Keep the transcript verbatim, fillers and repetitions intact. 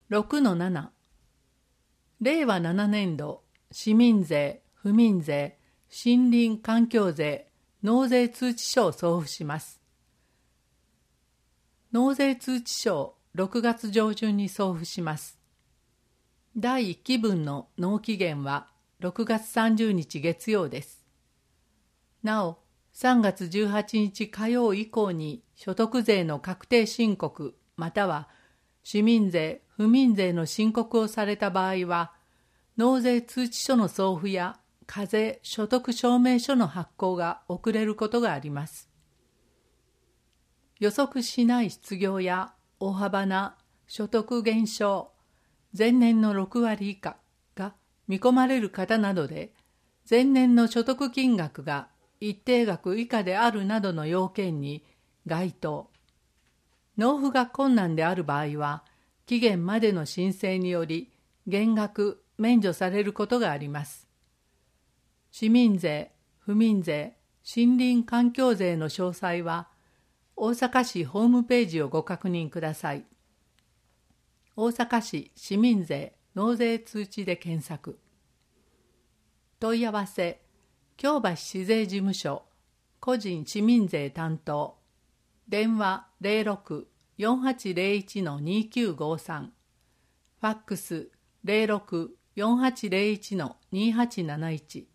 ろくのなな、れいわななねんど市民税、府民税、森林環境税、納税通知書を送付します。納税通知書をろくがつ上旬に送付します。だいいっきぶんの納期限はろくがつさんじゅうにち月曜です。なお、さんがつじゅうはちにち火曜以降に所得税の確定申告または市民税、府民税の申告をされた場合は、納税通知書の送付や課税所得証明書の発行が遅れることがあります。予測しない失業や大幅な所得減少、前年のろくわり以下が見込まれる方などで、前年の所得金額が一定額以下であるなどの要件に該当。納付が困難である場合は、期限までの申請により減額・免除されることがあります。市民税、府民税、森林環境税の詳細は、大阪市ホームページをご確認ください。大阪市市民税納税通知で検索。問い合わせ、京橋市税事務所、個人市民税担当。電話 ゼロろく よんはちゼロいち にきゅうごさん。ファックス ゼロろく よんはちゼロいち にはちなないち。